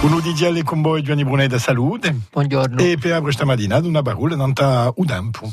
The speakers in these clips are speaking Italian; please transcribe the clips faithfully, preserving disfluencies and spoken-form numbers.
Uno di Gialli con voi Giovanni Brunetta, salute. Buongiorno. E per questa mattina una barulla non sta un tempo.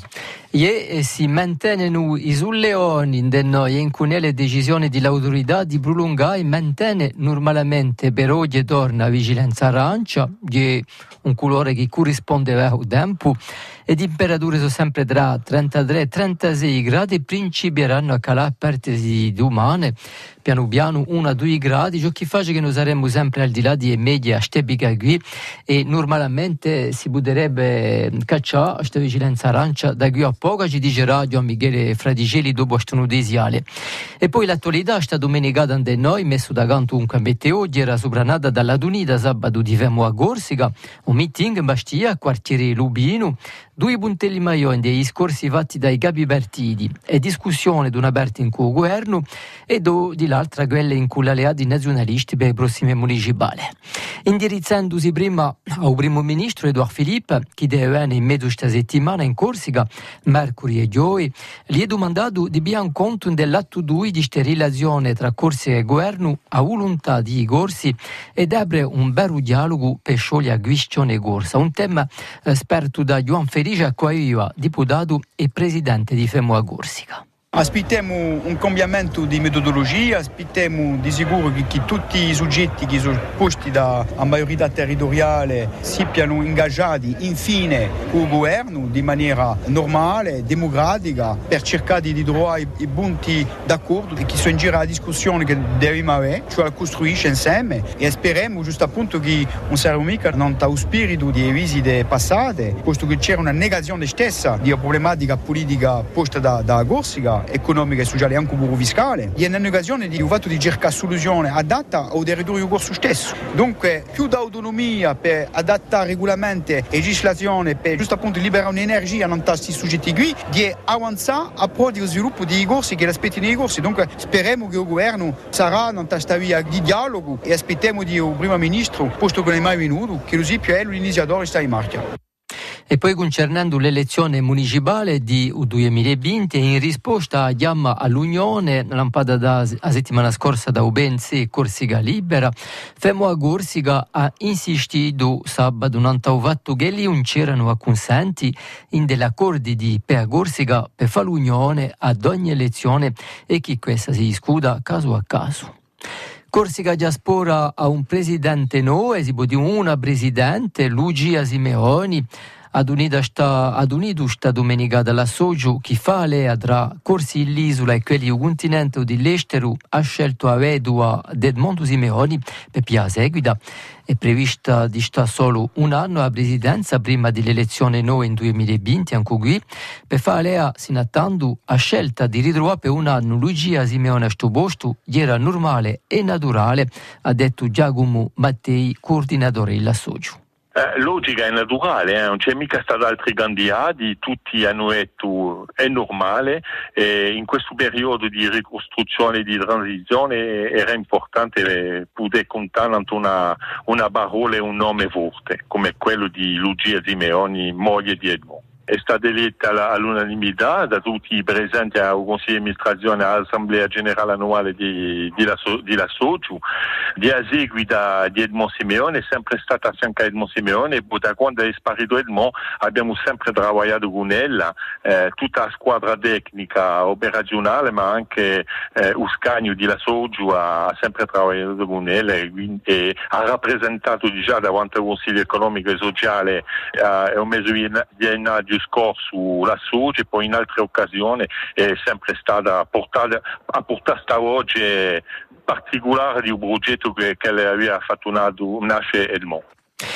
E si mantengono i sulleoni in cui le decisioni dell'autorità di prolungare mantiene normalmente per oggi e torna vigilanza arancia, che è un colore che corrisponde al tempo, e temperature sono sempre tra trentatré e trentasei gradi, principieranno a calare a parte di domani, piano piano uno a due gradi, ciò che fa che noi saremo sempre al di là di media stepica qui, e normalmente si potrebbe cacciare questa vigilanza arancia da qui a poco, ci dice Radio Michele Fradicelli dopo questo notisiale. E poi l'attualità sta domenica da noi, messo da canto un meteo, era sopranata dalla Dunida sabato di Femo a Corsica, un meeting in Bastia, quartiere Lubino, due puntelli maioni dei scorsi fatti dai capi partiti e discussione di una parte in cui governo e do di l'altra quella in cui l'alleati nazionalisti per i prossimi municipali. Indirizzandosi prima al primo ministro Edouard Philippe, che deve venire in mezzo questa settimana in Corsica, mercoledì e giovedì, gli è domandato di bian conto dell'atto due di relazione tra Corsica e governo a volontà di Corsi ed apre un vero dialogo per sciogliere la questione corsa, un tema esperto da Joan Felice Acquaviva, deputato e presidente di Femo a Corsica. Aspettiamo un cambiamento di metodologia, aspettiamo di sicuro che, che tutti i soggetti che sono posti da maggiorità territoriale siano ingaggiati infine con il governo di maniera normale, democratica, per cercare di trovare i punti d'accordo e che sono in giro la discussione che dobbiamo avere, cioè costruisce insieme, e speriamo giusto appunto che non sarà mica non ha lo spirito di visite passate, posto che c'era una negazione stessa di una problematica politica posta da, da Corsica, economica e sociale e anche un fiscale, e è un'occasione di un fatto di cercare soluzione adatta al territorio corso stesso. Dunque più d'autonomia per adattare regolamenti e legislazione per giusto appunto liberare un'energia non questi soggetti qui, di avanzare a pro di sviluppo dei corsi che aspettano i corsi. Dunque speriamo che il governo sarà in questa via di dialogo e aspettiamo di un primo ministro, posto che non è mai venuto, che lo sia più è l'iniziatore sta in marcia. E poi concernendo l'elezione municipale di duemilaventi, in risposta a chiama all'Unione lampata da la settimana scorsa da U B N C e Corsica Libera, Femo a Corsica ha insistito sabato non ha fatto che lì non c'erano acconsenti in degli accordi di P A Corsica per fare l'Unione ad ogni elezione e che questa si discuta caso a caso. Corsica Diaspora ha un presidente nuovo, si può dire una presidente, Lucia Simeoni, ad unito sta, ad unito sta domenica dalla Soggio, chi fa lei tra Corsi l'isola e quelli del continente dell'estero, ha scelto a vedova Edmondo Simeoni per pia seguita. È prevista di stare solo un anno a presidenza prima dell'elezione nuova in duemilaventi, anche qui, per fare lei sino a tanto a scelta di ritrovare per un anno Lucia Simeoni a sto posto, era normale e naturale, ha detto Giacomo Mattei, coordinatore della Soggio. Eh, logica e naturale, eh? Non c'è mica stato altri candidati, tutti hanno detto è normale, e in questo periodo di ricostruzione e di transizione era importante poter contare una, una parola e un nome forte come quello di Lucia Simeoni, moglie di Edmondo. È stata eletta all'unanimità da tutti i presenti al Consiglio di amministrazione all'Assemblea Generale Annuale di, di, la, di la Soggio. Di seguita di Edmondo Simeoni, è sempre stata a fianco a Edmondo Simeoni, e da quando è sparito Edmondo abbiamo sempre lavorato con ella, eh, tutta la squadra tecnica operazionale, ma anche eh, Uscagno di la Soggio ha sempre lavorato con ella e, e ha rappresentato già davanti al Consiglio economico e sociale eh, un mese di gennaio scorso la Soggio, e poi in altre occasioni è sempre stata portata a portare sta voce particolare di un progetto che, che le aveva fatto nascere Edmondo.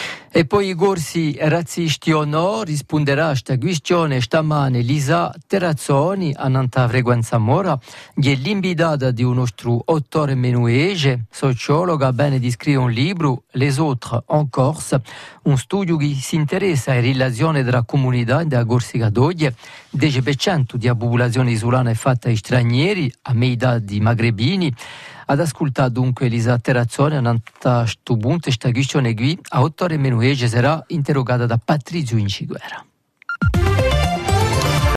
E poi i corsi razzisti o no, risponderà a questa questione stamane Lisa Terrazzoni, a Nanta Frequenza Mora, che è l'invitata di un nostro autore menuege, sociologa, bene di scrivere un libro, Les Autres en Corse, un studio che si interessa alla relazione tra comunità della Corsica d'oggi. dieci per cento della popolazione isolana è fatta di stranieri, a metà di magrebini. Ad ascoltare dunque Elisa Terrazzoni, a questo punto questa questione qui, a autore menuege sarà interrogata da Patrizio Inciguera.